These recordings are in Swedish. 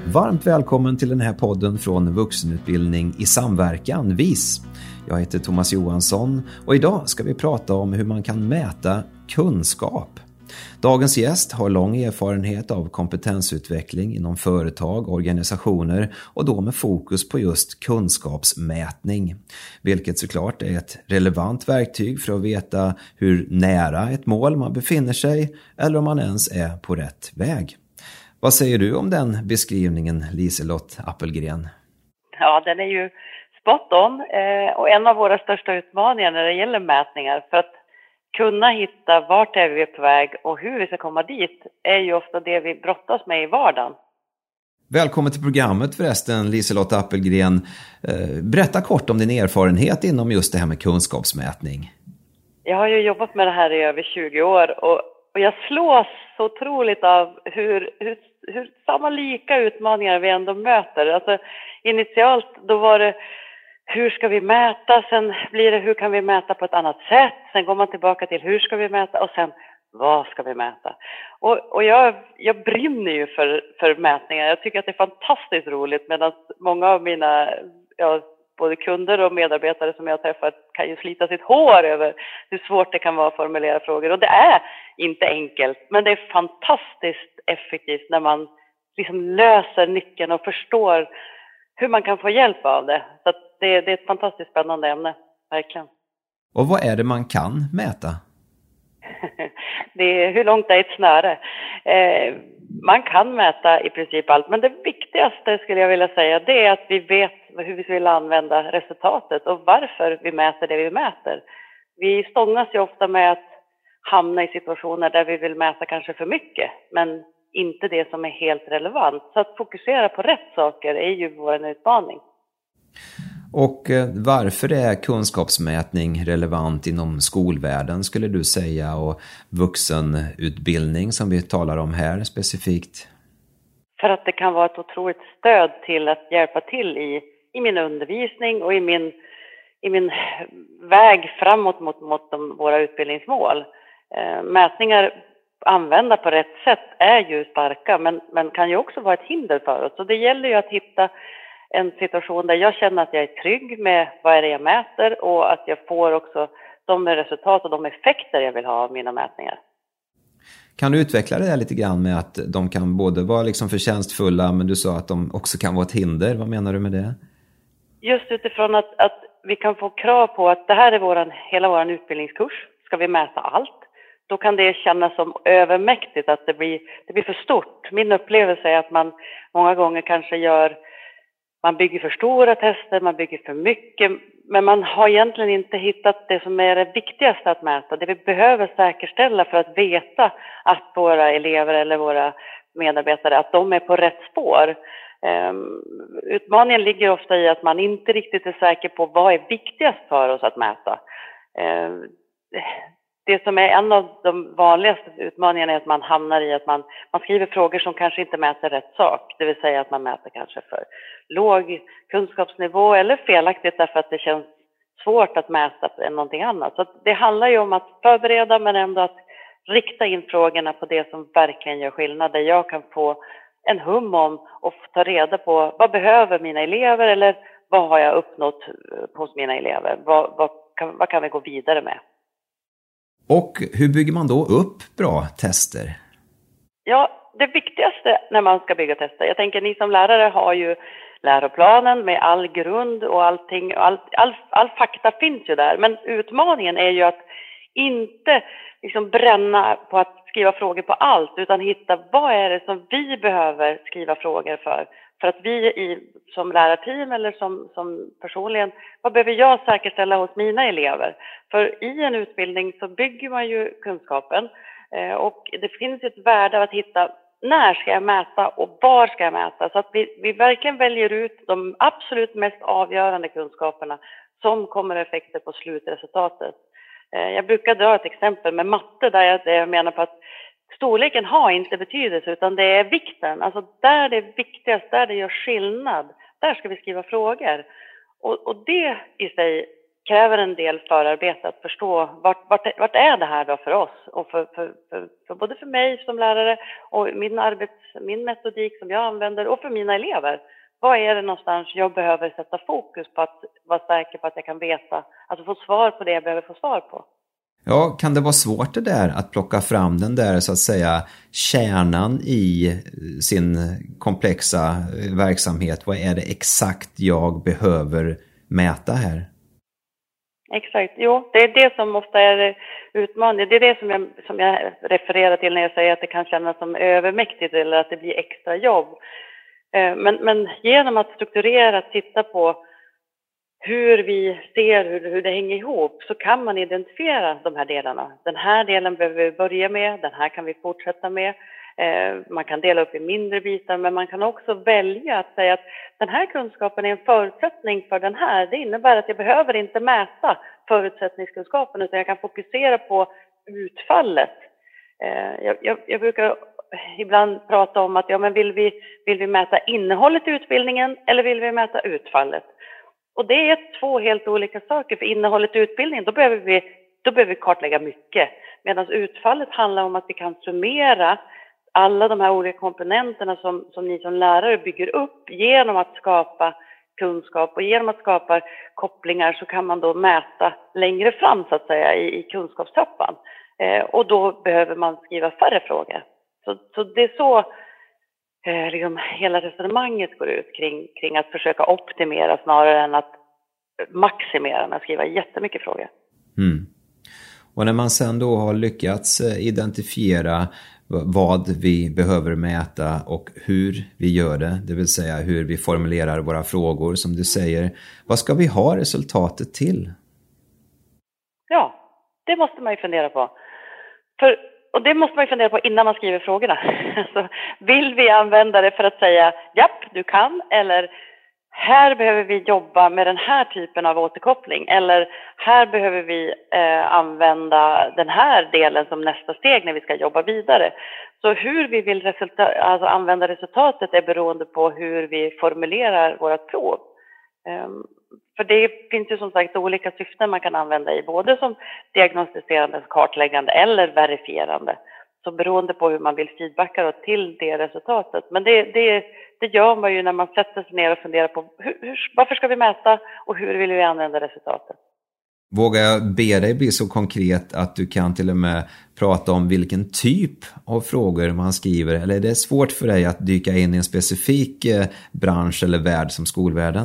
Varmt välkommen till den här podden från Vuxenutbildning i samverkan, VIS. Jag heter Thomas Johansson och idag ska vi prata om hur man kan mäta kunskap. Dagens gäst har lång erfarenhet av kompetensutveckling inom företag och organisationer och då med fokus på just kunskapsmätning. Vilket såklart är ett relevant verktyg för att veta hur nära ett mål man befinner sig eller om man ens är på rätt väg. Vad säger du om den beskrivningen, Liselott Appelgren? Ja, den är ju spot on och en av våra största utmaningar när det gäller mätningar för att kunna hitta vart är vi på väg och hur vi ska komma dit är ju ofta det vi brottas med i vardagen. Välkommen till programmet förresten, Liselott Appelgren. Berätta kort om din erfarenhet inom just det här med kunskapsmätning. Jag har ju jobbat med det här i över 20 år och jag slås så otroligt av hur samma lika utmaningar vi ändå möter. Alltså initialt då var det hur ska vi mäta, sen blir det hur kan vi mäta på ett annat sätt, sen går man tillbaka till hur ska vi mäta och sen vad ska vi mäta. Och jag brinner ju för mätningar, jag tycker att det är fantastiskt roligt medan många av mina både kunder och medarbetare som jag har träffat kan ju slita sitt hår över hur svårt det kan vara att formulera frågor. Och det är inte enkelt, men det är fantastiskt effektivt när man liksom löser nyckeln och förstår hur man kan få hjälp av det. Så att det är ett fantastiskt spännande ämne, verkligen. Och vad är det man kan mäta? Det är hur långt är ett snöre. Man kan mäta i princip allt, men det viktigaste skulle jag vilja säga det är att vi vet hur vi vill använda resultatet och varför vi mäter det vi mäter. Vi stångas ju ofta med att hamna i situationer där vi vill mäta kanske för mycket, men inte det som är helt relevant. Så att fokusera på rätt saker är ju vår utmaning. Och varför är kunskapsmätning relevant inom skolvärlden skulle du säga och vuxenutbildning som vi talar om här specifikt? För att det kan vara ett otroligt stöd till att hjälpa till i min undervisning och i min väg framåt mot våra utbildningsmål. Mätningar använda på rätt sätt är ju starka men kan ju också vara ett hinder för oss. Så det gäller ju att hitta en situation där jag känner att jag är trygg med vad är det jag mäter och att jag får också de resultat och de effekter jag vill ha av mina mätningar. Kan du utveckla det där lite grann med att de kan både vara liksom förtjänstfulla men du sa att de också kan vara ett hinder. Vad menar du med det? Just utifrån att vi kan få krav på att det här är hela vår utbildningskurs. Ska vi mäta allt? Då kan det kännas som övermäktigt att det blir för stort. Min upplevelse är att man många gånger kanske man bygger för stora tester, man bygger för mycket. Men man har egentligen inte hittat det som är det viktigaste att mäta. Det vi behöver säkerställa för att veta att våra elever eller våra medarbetare, att de är på rätt spår. Utmaningen ligger ofta i att man inte riktigt är säker på vad är viktigast för oss att mäta. Det som är en av de vanligaste utmaningarna är att man hamnar i att man skriver frågor som kanske inte mäter rätt sak. Det vill säga att man mäter kanske för låg kunskapsnivå eller felaktigt därför att det känns svårt att mäta än någonting annat. Så det handlar ju om att förbereda men ändå att rikta in frågorna på det som verkligen gör skillnad. Där jag kan få en hum om och ta reda på vad behöver mina elever eller vad har jag uppnått hos mina elever. Vad kan vi gå vidare med? Och hur bygger man då upp bra tester? Ja, det viktigaste när man ska bygga tester, jag tänker ni som lärare har ju läroplanen med all grund och allting, all fakta finns ju där. Men utmaningen är ju att inte liksom bränna på att skriva frågor på allt utan hitta vad är det som vi behöver skriva frågor för. För att vi som lärarteam eller som personligen, vad behöver jag säkerställa hos mina elever? För i en utbildning så bygger man ju kunskapen och det finns ett värde av att hitta när ska jag mäta och var ska jag mäta? Så att vi verkligen väljer ut de absolut mest avgörande kunskaperna som kommer effekter på slutresultatet. Jag brukar dra ett exempel med matte där jag menar på att storleken har inte betydelse utan det är vikten. Alltså där det är viktigast, där det gör skillnad, där ska vi skriva frågor. Och det i sig kräver en del förarbete att förstå vart är det här då för oss och för både för mig som lärare och min metodik som jag använder och för mina elever. Vad är det någonstans jag behöver sätta fokus på att vara säker på att jag kan veta, alltså få svar på det jag behöver få svar på. Ja, kan det vara svårt det där att plocka fram den där så att säga kärnan i sin komplexa verksamhet? Vad är det exakt jag behöver mäta här? Exakt, jo, det är det som ofta är utmaningen. Det är det som jag refererar till när jag säger att det kan kännas som övermäktigt eller att det blir extra jobb. Men genom att strukturera, titta på hur vi ser hur det hänger ihop så kan man identifiera de här delarna. Den här delen behöver vi börja med, den här kan vi fortsätta med. Man kan dela upp i mindre bitar, men man kan också välja att säga att den här kunskapen är en förutsättning för den här. Det innebär att jag behöver inte mäta förutsättningskunskapen utan jag kan fokusera på utfallet. Jag brukar ibland prata om att men vill vi mäta innehållet i utbildningen eller vill vi mäta utfallet? Och det är två helt olika saker. För innehållet i utbildningen, då behöver vi kartlägga mycket. Medan utfallet handlar om att vi kan summera alla de här olika komponenterna som ni som lärare bygger upp genom att skapa kunskap och genom att skapa kopplingar så kan man då mäta längre fram så att säga i kunskapstrappan. Och då behöver man skriva färre frågor. Så det är så liksom hela resonemanget går ut kring att försöka optimera snarare än att maximera med att skriva jättemycket frågor. Mm. Och när man sen då har lyckats identifiera vad vi behöver mäta och hur vi gör det vill säga hur vi formulerar våra frågor som du säger, vad ska vi ha resultatet till? Ja, det måste man ju fundera på. Och det måste man ju fundera på innan man skriver frågorna. Alltså, vill vi använda det för att säga, japp, du kan, eller här behöver vi jobba med den här typen av återkoppling, eller här behöver vi använda den här delen som nästa steg när vi ska jobba vidare. Så hur vi vill använda resultatet är beroende på hur vi formulerar vårt prov. För det finns ju som sagt olika syften man kan använda i, både som diagnostiserande, kartläggande eller verifierande. Så beroende på hur man vill feedbacka då till det resultatet. Men det gör man ju när man sätter sig ner och funderar på varför ska vi mäta och hur vill vi använda resultatet. Vågar jag be dig bli så konkret att du kan till och med prata om vilken typ av frågor man skriver? Eller är det svårt för dig att dyka in i en specifik bransch eller värld som skolvärlden?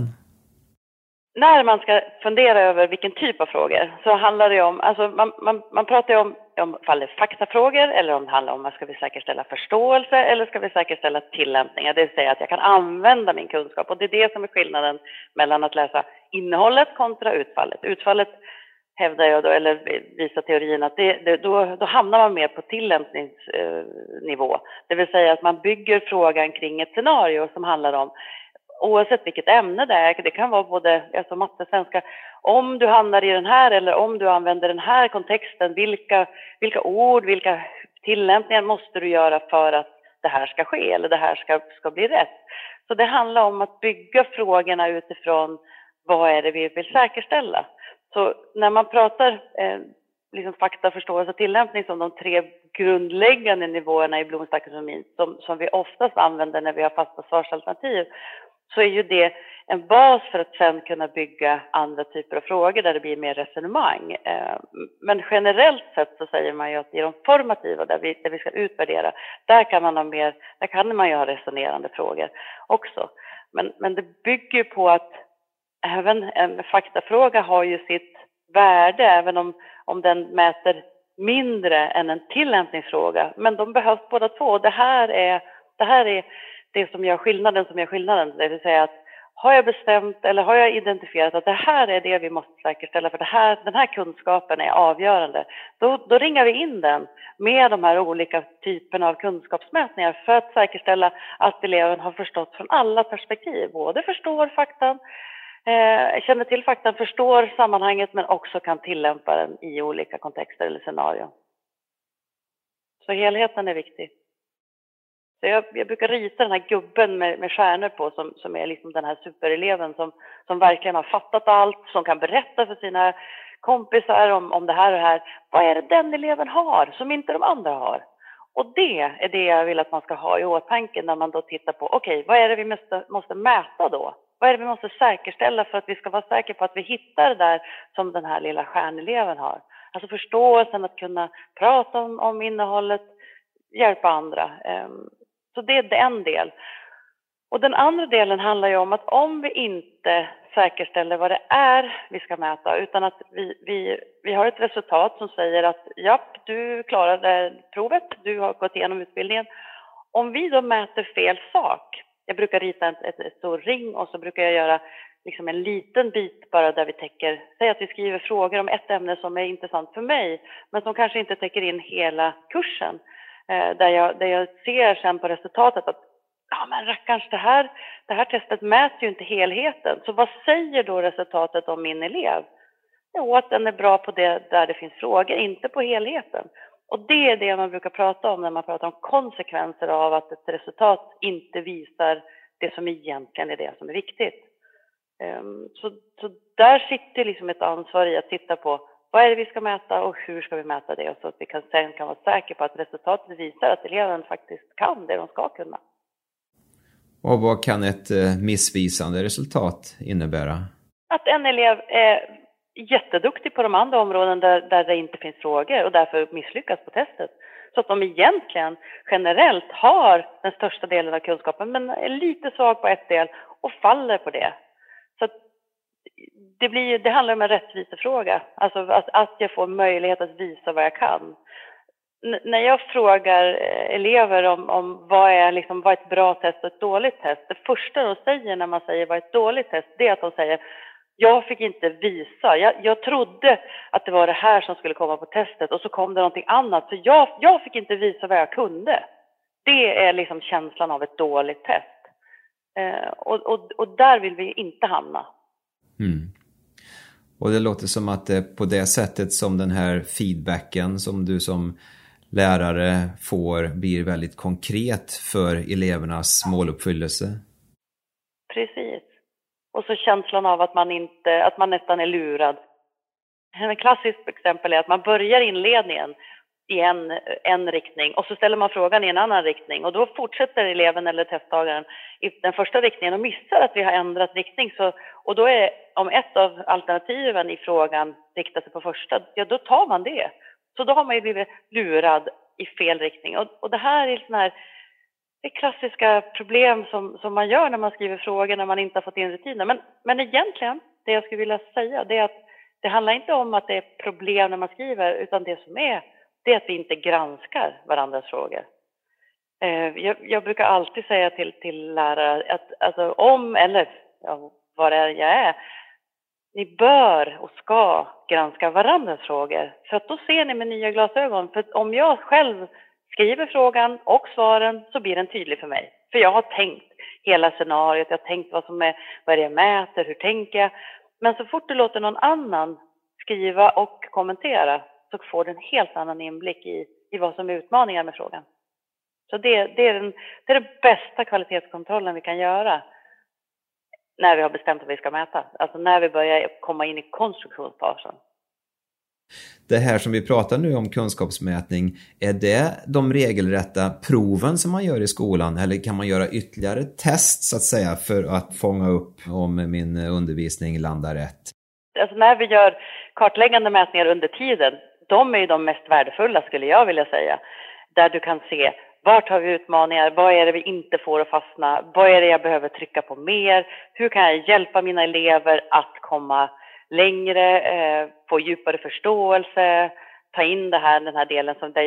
När man ska fundera över vilken typ av frågor så handlar det om, alltså man pratar ju om fall det är faktafrågor eller om det handlar om ska vi säkerställa förståelse eller ska vi säkerställa tillämpningar. Det vill säga att jag kan använda min kunskap och det är det som är skillnaden mellan att läsa innehållet kontra utfallet. Utfallet hävdar jag då, eller visar teorin att då hamnar man mer på tillämpningsnivå. Det vill säga att man bygger frågan kring ett scenario som handlar om oavsett vilket ämne det är, det kan vara både alltså matte, svenska, om du hamnar i den här eller om du använder den här kontexten, vilka ord, vilka tillämpningar måste du göra för att det här ska ske eller det här ska bli rätt. Så det handlar om att bygga frågorna utifrån vad är det vi vill säkerställa. Så när man pratar liksom fakta, förståelse och tillämpning som de tre grundläggande nivåerna i Bloms taxonomi som vi oftast använder när vi har fasta svarsalternativ, så är ju det en bas för att sen kunna bygga andra typer av frågor där det blir mer resonemang. Men generellt sett så säger man ju att i de formativa där vi ska utvärdera, där kan man ju ha resonerande frågor också. Men det bygger på att även en faktafråga har ju sitt värde, även om den mäter mindre än en tillämpningsfråga. Men de behövs båda två. Det här är det som gör skillnaden. Det vill säga att har jag bestämt eller har jag identifierat att det här är det vi måste säkerställa för den här kunskapen är avgörande. Då ringar vi in den med de här olika typerna av kunskapsmätningar för att säkerställa att eleven har förstått från alla perspektiv. Både förstår faktan, känner till faktan, förstår sammanhanget men också kan tillämpa den i olika kontexter eller scenarion. Så helheten är viktig. Så jag brukar rita den här gubben med stjärnor på som är liksom den här supereleven som verkligen har fattat allt, som kan berätta för sina kompisar om det här och det här. Vad är det den eleven har som inte de andra har? Och det är det jag vill att man ska ha i åtanke när man då tittar på, okej, vad är det vi måste mäta då? Vad är det vi måste säkerställa för att vi ska vara säkra på att vi hittar det där som den här lilla stjärneleven har? Alltså förståelsen att kunna prata om innehållet, hjälpa andra. Så det är en del. Och den andra delen handlar ju om att om vi inte säkerställer vad det är vi ska mäta, utan att vi har ett resultat som säger att japp, du klarade provet, du har gått igenom utbildningen. Om vi då mäter fel sak, jag brukar rita ett stor ring och så brukar jag göra liksom en liten bit bara där vi täcker, säg att vi skriver frågor om ett ämne som är intressant för mig, men som kanske inte täcker in hela kursen. Där jag ser sen på resultatet att ja men rackarns, det här testet mäter ju inte helheten. Så vad säger då resultatet om min elev? Jo, att den är bra på det där det finns frågor, inte på helheten. Och det är det man brukar prata om när man pratar om konsekvenser av att ett resultat inte visar det som egentligen är det som är viktigt. Så där sitter liksom ett ansvar i att titta på vad är det vi ska mäta och hur ska vi mäta det, och så att vi sen kan vara säkra på att resultatet visar att eleven faktiskt kan det de ska kunna. Och vad kan ett missvisande resultat innebära? Att en elev är jätteduktig på de andra områden där det inte finns frågor och därför misslyckas på testet. Så att de egentligen generellt har den största delen av kunskapen men är lite svag på ett del och faller på det. Så att det handlar om en rättvisefråga. Alltså att jag får möjlighet att visa vad jag kan. När jag frågar elever om vad är ett bra test och ett dåligt test. Det första de säger när man säger vad är ett dåligt test, det är att de säger jag fick inte visa. Jag trodde att det var det här som skulle komma på testet och så kom det någonting annat. Så jag fick inte visa vad jag kunde. Det är liksom känslan av ett dåligt test. Och där vill vi inte hamna. Mm. Och det låter som att det på det sättet som den här feedbacken som du som lärare får blir väldigt konkret för elevernas måluppfyllelse. Precis. Och så känslan av att man nästan är lurad. Ett klassiskt exempel är att man börjar inledningen i en riktning och så ställer man frågan i en annan riktning och då fortsätter eleven eller testtagaren i den första riktningen och missar att vi har ändrat riktning. Och då är, om ett av alternativen i frågan riktar sig på första, ja då tar man det. Så då har man ju blivit lurad i fel riktning. Och det här är sån här det är klassiska problem som man gör när man skriver frågor när man inte har fått in rutiner. Men egentligen, det jag skulle vilja säga, det är att det handlar inte om att det är problem när man skriver, utan det som är, det är att vi inte granskar varandras frågor. Jag brukar alltid säga till lärare att alltså, vad det är jag är, ni bör och ska granska varandras frågor. För att då ser ni med nya glasögon. För om jag själv skriver frågan och svaren så blir den tydlig för mig. För jag har tänkt hela scenariot, jag har tänkt vad är det jag mäter, hur tänker jag. Men så fort du låter någon annan skriva och kommentera så får du en helt annan inblick i vad som är utmaningar med frågan. Så det är den bästa kvalitetskontrollen vi kan göra när vi har bestämt vad vi ska mäta. Alltså när vi börjar komma in i konstruktionsfasen. Det här som vi pratar nu om kunskapsmätning, är det de regelrätta proven som man gör i skolan eller kan man göra ytterligare test så att säga för att fånga upp om min undervisning landar rätt? Alltså när vi gör kartläggande mätningar under tiden, de är ju de mest värdefulla skulle jag vilja säga. Där du kan se vart har vi utmaningar, vad är det vi inte får att fastna, vad är det jag behöver trycka på mer, hur kan jag hjälpa mina elever att komma längre, få djupare förståelse, ta in den här delen som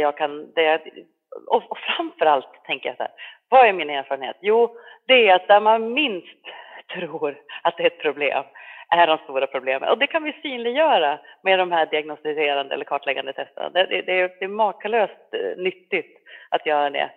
och framförallt tänker jag så här, vad är min erfarenhet? Jo, det är att där man minst tror att det är ett problem är de stora problemen. Och det kan vi synliggöra med de här diagnostiserande eller kartläggande testerna. Det är makalöst nyttigt att göra det.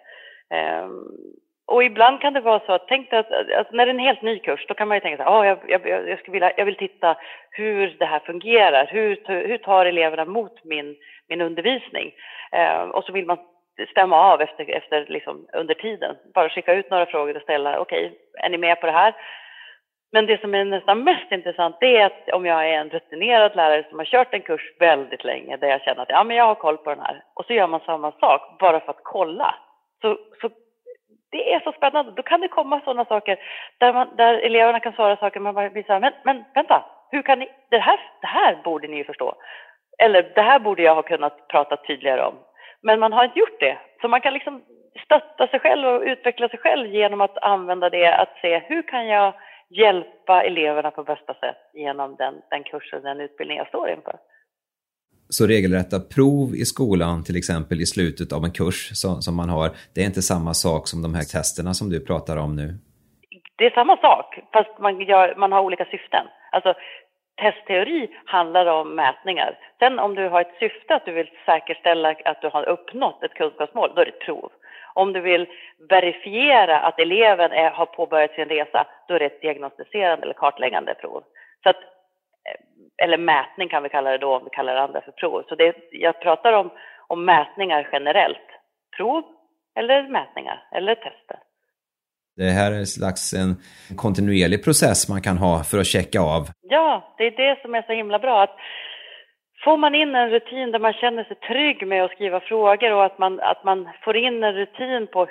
Och ibland kan det vara så att tänk att när det är en helt ny kurs då kan man ju tänka så här, jag vill titta hur det här fungerar. Hur tar eleverna mot min undervisning? Och så vill man stämma av efter liksom under tiden. Bara skicka ut några frågor och ställa, okej, är ni med på det här? Men det som är nästan mest intressant, det är att om jag är en rutinerad lärare som har kört en kurs väldigt länge, där jag känner att men jag har koll på den här, och så gör man samma sak bara för att kolla. Så det är så spännande. Då kan det komma sådana saker där eleverna kan svara saker, man bara blir så här, men vänta, hur kan ni, det här borde ni ju förstå. Eller det här borde jag ha kunnat prata tydligare om. Men man har inte gjort det. Så man kan liksom stötta sig själv och utveckla sig själv genom att använda det, att se hur kan jag hjälpa eleverna på bästa sätt genom den kursen, den utbildning jag står inför. Så regelrätta prov i skolan, till exempel i slutet av en kurs som man har, det är inte samma sak som de här testerna som du pratar om nu? Det är samma sak, fast man har olika syften. Alltså, testteori handlar om mätningar. Sen om du har ett syfte att du vill säkerställa att du har uppnått ett kunskapsmål, då är det ett prov. Om du vill verifiera att eleven har påbörjat sin resa, då är det ett diagnostiserande eller kartläggande prov. Så att, eller mätning kan vi kalla det då, om vi kallar det andra för prov. Så jag pratar om mätningar generellt. Prov eller mätningar eller tester. Det här är en kontinuerlig process man kan ha för att checka av. Ja, det är det som är så himla bra. Att får man in en rutin där man känner sig trygg med att skriva frågor, och att man får in en rutin på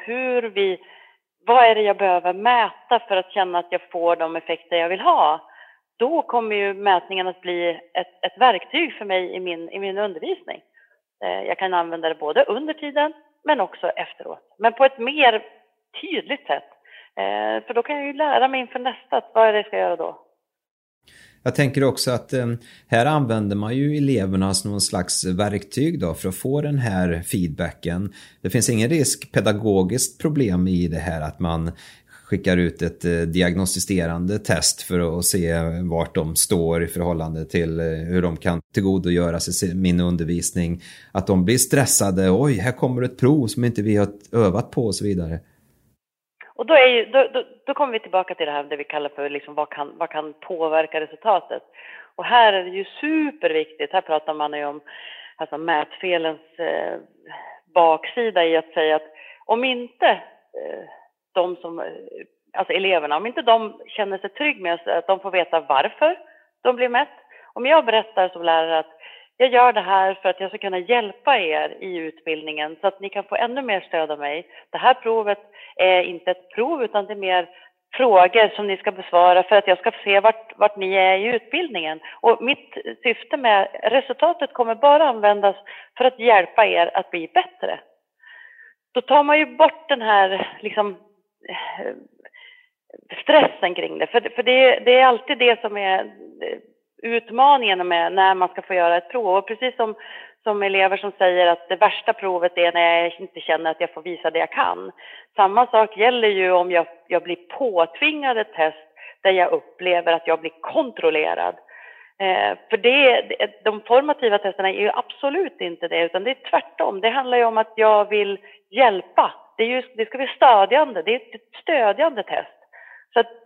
vad är det jag behöver mäta för att känna att jag får de effekter jag vill ha. Då kommer ju mätningen att bli ett verktyg för mig i min undervisning. Jag kan använda det både under tiden men också efteråt. Men på ett mer tydligt sätt. För då kan jag ju lära mig inför nästa, vad är det jag ska göra då. Jag tänker också att här använder man ju eleverna som någon slags verktyg då för att få den här feedbacken. Det finns ingen pedagogiskt problem i det här att man skickar ut ett diagnostiserande test för att se vart de står i förhållande till hur de kan tillgodogöra sig min undervisning. Att de blir stressade, oj, här kommer ett prov som inte vi har övat på och så vidare. Och då kommer vi tillbaka till det här det vi kallar för liksom, vad kan påverka resultatet. Och här är det ju superviktigt, här pratar man ju om alltså, mätfelens baksida i att säga att om inte eleverna, om inte de känner sig trygg med att de får veta varför de blir mätt. Om jag berättar som lärare att jag gör det här för att jag ska kunna hjälpa er i utbildningen så att ni kan få ännu mer stöd av mig. Det här provet är inte ett prov utan det är mer frågor som ni ska besvara för att jag ska se vart ni är i utbildningen. Och mitt syfte med resultatet kommer bara användas för att hjälpa er att bli bättre. Då tar man ju bort den här liksom stressen kring det. För det är alltid det som är utmaningen med när man ska få göra ett prov. Och precis som elever som säger att det värsta provet är när jag inte känner att jag får visa det jag kan. Samma sak gäller ju om jag blir påtvingad ett test där jag upplever att jag blir kontrollerad. För de formativa testerna är ju absolut inte det, utan det är tvärtom. Det handlar ju om att jag vill hjälpa. Det ska bli stödjande. Det är ett stödjande test. Så att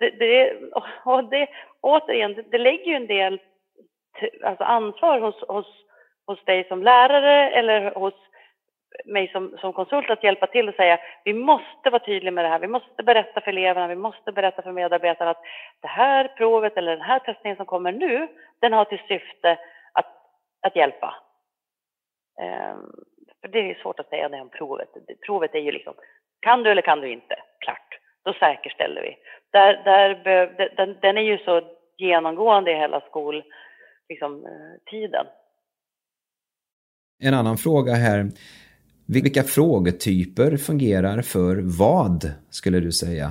det lägger ju en del alltså ansvar hos dig som lärare eller hos mig som konsult att hjälpa till och säga vi måste vara tydliga med det här. Vi måste berätta för eleverna, vi måste berätta för medarbetarna att det här provet eller den här testningen som kommer nu, den har till syfte att hjälpa. För det är svårt att säga det om provet. Provet är ju liksom, kan du eller kan du inte? Klart, då säkerställer vi. Den är ju så genomgående i hela tiden. En annan fråga här. Vilka frågetyper fungerar för vad, skulle du säga?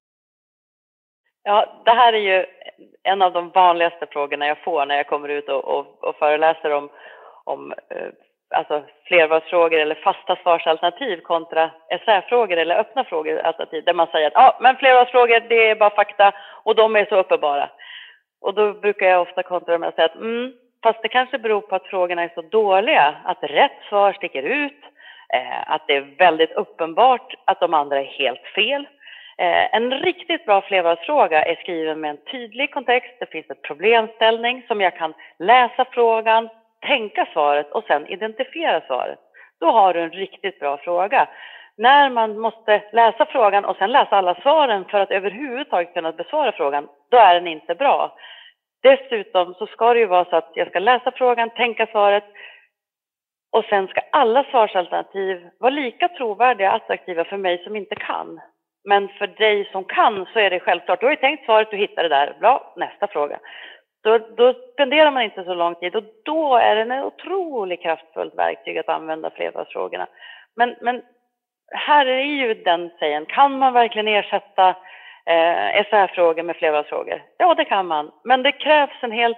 Ja, det här är ju en av de vanligaste frågorna jag får när jag kommer ut och föreläser om alltså flervalsfrågor eller fasta svarsalternativ kontra essäfrågor eller öppna frågor alternativ. Där man säger att men flervalsfrågor det är bara fakta och de är så uppenbara. Och då brukar jag ofta kontra med att säga att fast det kanske beror på att frågorna är så dåliga att rätt svar sticker ut. Att det är väldigt uppenbart att de andra är helt fel. En riktigt bra flervalsfråga är skriven med en tydlig kontext. Det finns en problemställning som jag kan läsa frågan, tänka svaret och sen identifiera svaret. då har du en riktigt bra fråga. När man måste läsa frågan och sen läsa alla svaren för att överhuvudtaget kunna besvara frågan, då är den inte bra. Dessutom så ska det ju vara så att jag ska läsa frågan, tänka svaret och sen ska alla svarsalternativ vara lika trovärdiga och attraktiva för mig som inte kan. Men för dig som kan så är det självklart. Du har ju tänkt svaret, du hittar det där. Bra, nästa fråga. Då spenderar man inte så lång tid och då är det en otroligt kraftfullt verktyg att använda flervalsfrågorna. Men här är ju den sägen, kan man verkligen ersätta SR-frågor med flervalsfrågor? Ja, det kan man. Men det krävs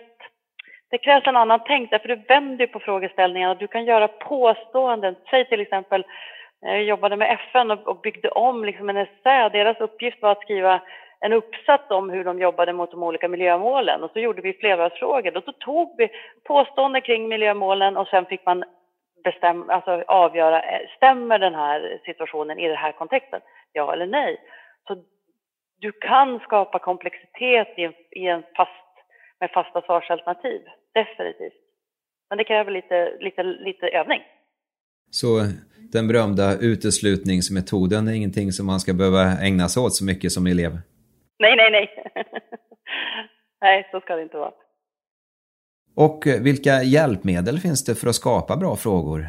en annan tänk, därför du vänder på frågeställningarna. Du kan göra påståenden. Säg till exempel, jag jobbade med FN och byggde om liksom en essä. Deras uppgift var att skriva en uppsats om hur de jobbade mot de olika miljömålen. Och så gjorde vi flervalsfrågor. Då tog vi påståenden kring miljömålen och sen fick man avgöra, stämmer den här situationen i den här kontexten? Ja eller nej? Så du kan skapa komplexitet med fasta svarsalternativ. Definitivt. Men det kräver lite övning. Så den berömda uteslutningsmetoden är ingenting som man ska behöva ägna sig åt så mycket som elev? Nej. Nej, så ska det inte vara. Och vilka hjälpmedel finns det för att skapa bra frågor?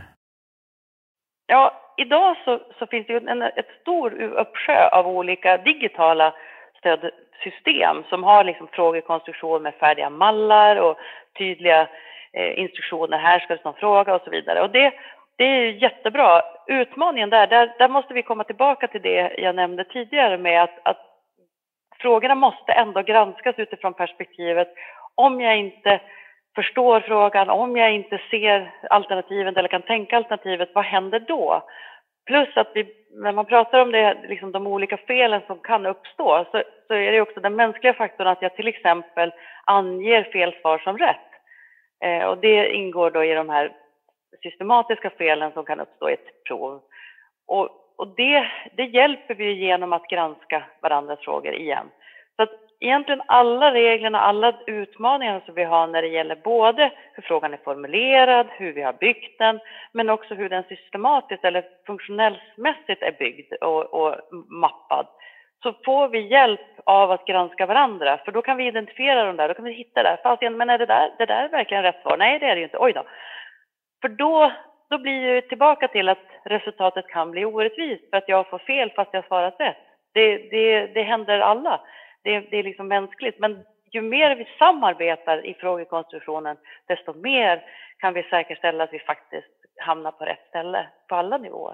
Ja, idag så finns det ju ett stor uppsjö av olika digitala stödsystem som har liksom frågekonstruktion med färdiga mallar och tydliga instruktioner. Här ska det stå en fråga och så vidare. Och det är ju jättebra. Utmaningen där måste vi komma tillbaka till det jag nämnde tidigare med att frågorna måste ändå granskas utifrån perspektivet. Om jag inte förstår frågan, om jag inte ser alternativet eller kan tänka alternativet, vad händer då? Plus att när man pratar om det, liksom de olika felen som kan uppstå, så är det också den mänskliga faktorn att jag till exempel anger fel svar som rätt. Och det ingår då i de här systematiska felen som kan uppstå i ett prov. Och det hjälper vi genom att granska varandras frågor igen. Så att egentligen alla reglerna, alla utmaningar som vi har när det gäller både hur frågan är formulerad, hur vi har byggt den, men också hur den systematiskt eller funktionellsmässigt är byggd och mappad, så får vi hjälp av att granska varandra. För då kan vi identifiera dem där, då kan vi hitta där. Fast men är det där verkligen rätt svar? Nej, det är det ju inte. Oj då. För då blir det tillbaka till att resultatet kan bli orättvist för att jag får fel fast jag svarat rätt. Det händer alla. Det är liksom mänskligt. Men ju mer vi samarbetar i frågekonstruktionen, desto mer kan vi säkerställa att vi faktiskt hamnar på rätt ställe på alla nivåer.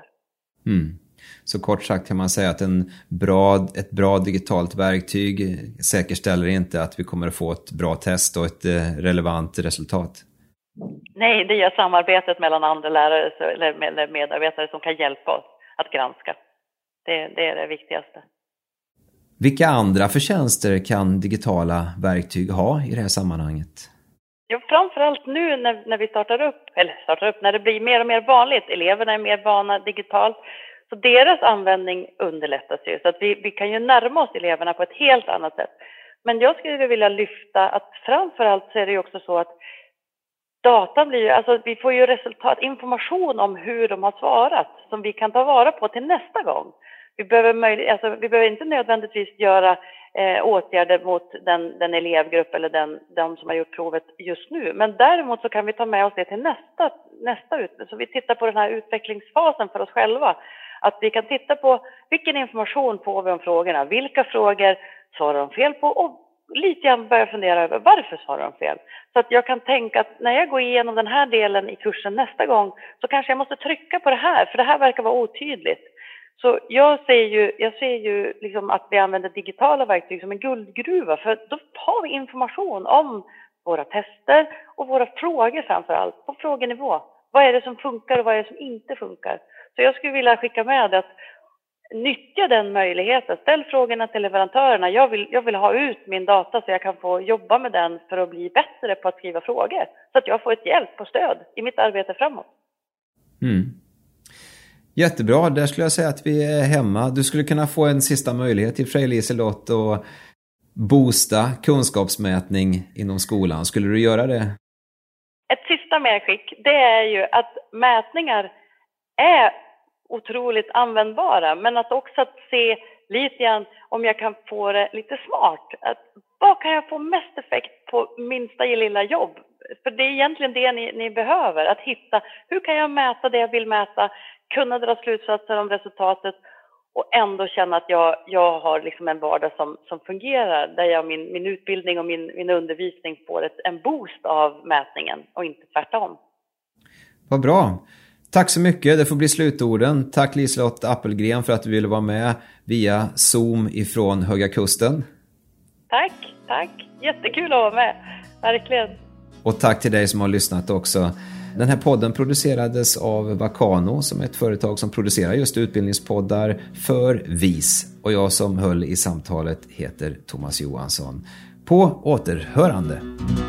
Så kort sagt kan man säga att ett bra digitalt verktyg säkerställer inte att vi kommer att få ett bra test och ett relevant resultat. Nej, det gör samarbetet mellan andra lärare eller medarbetare som kan hjälpa oss att granska. Det är det viktigaste. Vilka andra förtjänster kan digitala verktyg ha i det här sammanhanget? Ja, framförallt nu när vi startar upp, när det blir mer och mer vanligt. Eleverna är mer vana digitalt. Så deras användning underlättas ju. Så att vi kan ju närma oss eleverna på ett helt annat sätt. Men jag skulle vilja lyfta att framförallt så är det ju också så att datan blir ju, alltså vi får ju information om hur de har svarat som vi kan ta vara på till nästa gång. Vi behöver inte nödvändigtvis göra åtgärder mot den elevgrupp eller de som har gjort provet just nu. Men däremot så kan vi ta med oss det till nästa så vi tittar på den här utvecklingsfasen för oss själva. Att vi kan titta på vilken information får vi om frågorna, vilka frågor svarar de fel på och lite grann börja fundera över varför svarar de fel. Så att jag kan tänka att när jag går igenom den här delen i kursen nästa gång så kanske jag måste trycka på det här, för det här verkar vara otydligt. Så jag ser ju liksom att vi använder digitala verktyg som en guldgruva, för då har vi information om våra tester och våra frågor framförallt på frågenivå. Vad är det som funkar och vad är det som inte funkar? Så jag skulle vilja skicka med att nyttja den möjligheten. Ställ frågorna till leverantörerna. Jag vill ha ut min data så jag kan få jobba med den för att bli bättre på att skriva frågor. Så att jag får ett hjälp och stöd i mitt arbete framåt. Jättebra, där skulle jag säga att vi är hemma. Du skulle kunna få en sista möjlighet till Frej Liselott och boosta kunskapsmätning inom skolan. Skulle du göra det? Ett sista medskick, det är ju att mätningar är otroligt användbara. Men också att se lite grann om jag kan få det lite smart. Vad kan jag få mest effekt på minsta lilla jobb? För det är egentligen det ni behöver. Att hitta, hur kan jag mäta det jag vill mäta? Kunna dra slutsatser om resultatet. Och ändå känna att jag har liksom en vardag som fungerar. Där jag min utbildning och min undervisning får en boost av mätningen. Och inte tvärtom. Vad bra. Tack så mycket. Det får bli slutorden. Tack Liselott Appelgren för att du ville vara med via Zoom ifrån Höga Kusten. Tack. Jättekul att vara med. Verkligen. Och tack till dig som har lyssnat också. Den här podden producerades av Vacano som är ett företag som producerar just utbildningspoddar för VIS. Och jag som höll i samtalet heter Thomas Johansson. På återhörande.